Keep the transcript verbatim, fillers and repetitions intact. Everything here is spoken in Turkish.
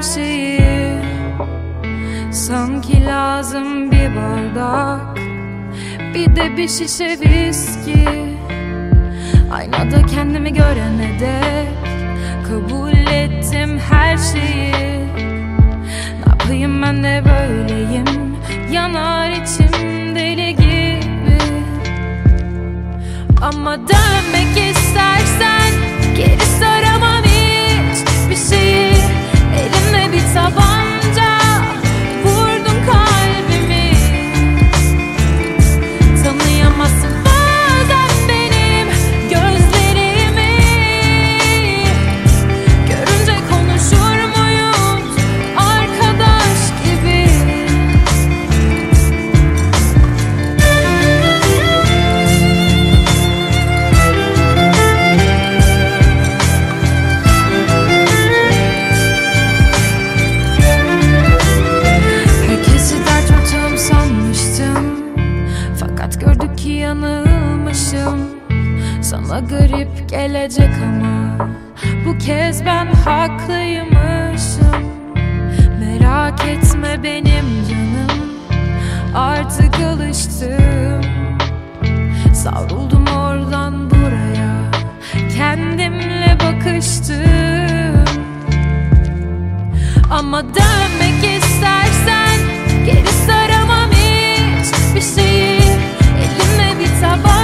şeyi. Sanki lazım bir bardak, bir de bir şişe viski. Aynada kendimi görene dek kabul ettim her şeyi. Ne yapayım, ben de böyleyim, yanar içim deli gibi. Ama dönmek istersen geri saramam hiçbir şeyi. Elimde bir tabanca, vurdun kalbimi. Tanıyamazsın bazen benim gözlerimi. Görünce konuşur muyuz arkadaş gibi? Herkesi dert ortağım sanmıştım, fakat gördük ki yanılmışım. Sana garip gelecek ama bu kez ben haklıymışım. Merak etme benim canım, artık alıştım. Savruldum oradan buraya, kendimle bakıştım. Ama dönmek istersen geri saramam hiçbir şeyi. Elimde bir tabanca,